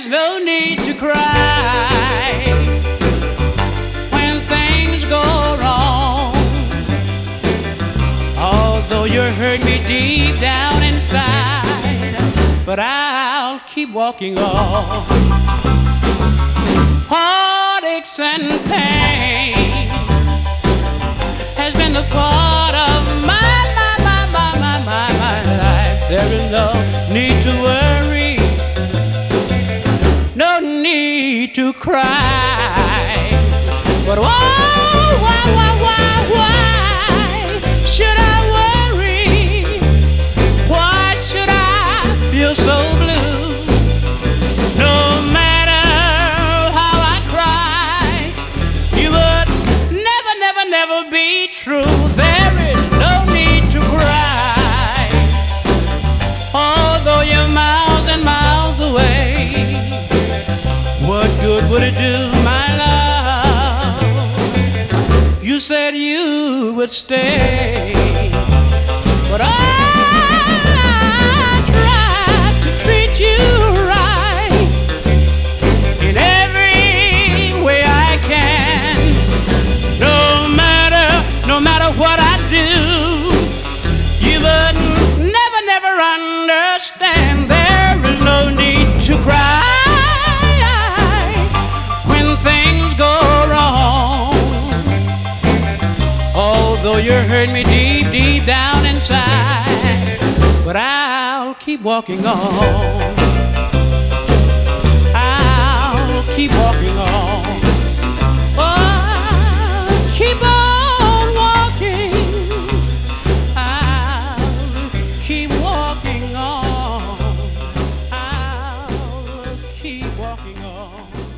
no need to cry when things go wrong. Although you hurt me deep down inside, but I'll keep walking on. Heartaches and pain has been a part of my life. There is no need to worry, no need to cry. But why should I worry? Why should I feel so blue? No matter how I cry, you would never be true. There is no need to cry, although you're miles and miles away. What good would it do, my love? You said you would stay, but I tried to treat you right in every way I can. No matter what I do, you would never understand. There is no need to cry when things go wrong. Although you hurt me deep down inside, but I'll keep walking on. I'll keep walking on. Oh, keep on. Keep walking on.